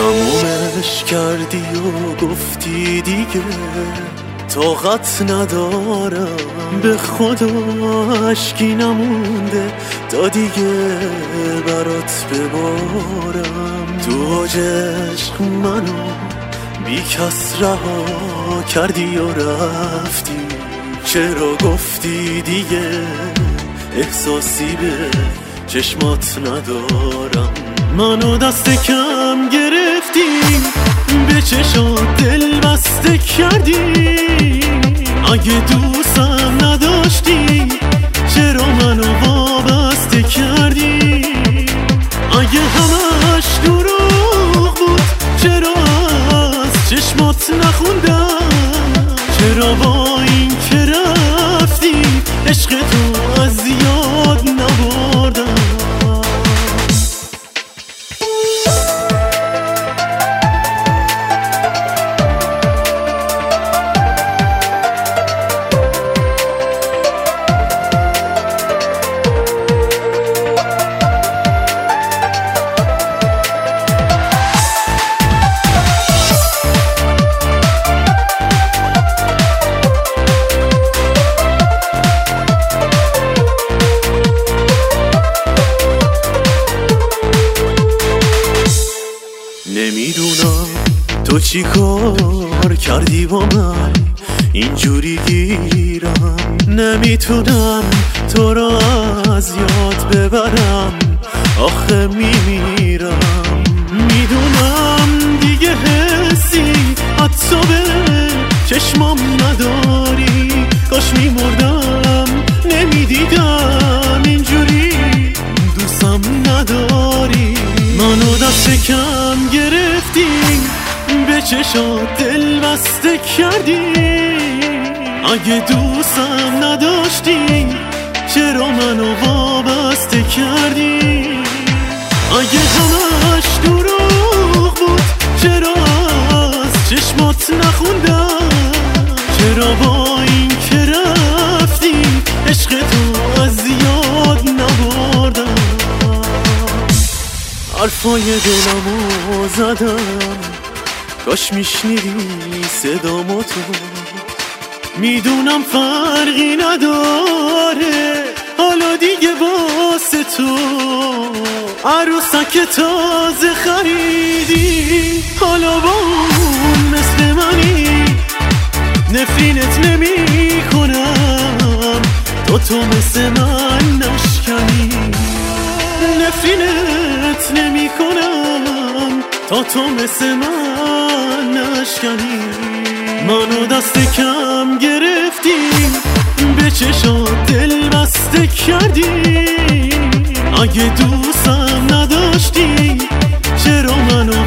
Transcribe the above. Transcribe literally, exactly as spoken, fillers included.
تمومش کردی و گفتی دیگه طاقت ندارم، به خدا اشکی نمونده تا دیگه برات ببارم. تو اوج عشق منو بی کس رها کردی و رفتی، چرا گفتی دیگه احساسی به چشمات ندارم. منو دست کم گرفتی، به چشات دل بسته کردی. اگه دوستم نداشتی چرا منو وابسته کردی؟ اگه همش دروغ بود چرا از چشمات نخوندم؟ چرا با این که رفتی عشق تو از یاد نبردم؟ نمیدونم تو چی کار کردی با من اینجوری گیرم، نمیتونم تو را از یاد ببرم، آخه میمیرم. میدونم دیگه حسی حتی به چشمام نداری، کاش میمردم نمیدیدم اینجوری دوستم نداری. منو دست کم گرفتی، به چشات دل بسته کردی. اگه دوستم نداشتی چرا منو وابسته کردی؟ اگه همش دروغ بود چرا از چشمات نخوندم؟ چرا با این که رفتی عشق تو از یاد نبردم؟ حرفای دلمو زدم، کاش میشنیدی صدامو تو. میدونم فرقی نداره حالا دیگه واسه تو، عروسک تازه خریدی حالا با اون مثل منی. نفرینت نمی کنم تو تو مثل من نشکنی، نفرینت نمی کنم تا تو مثل من نشکنی. منو دست کم گرفتی، به چشات دل بسته کردی. اگه دوستم نداشتی چرا منو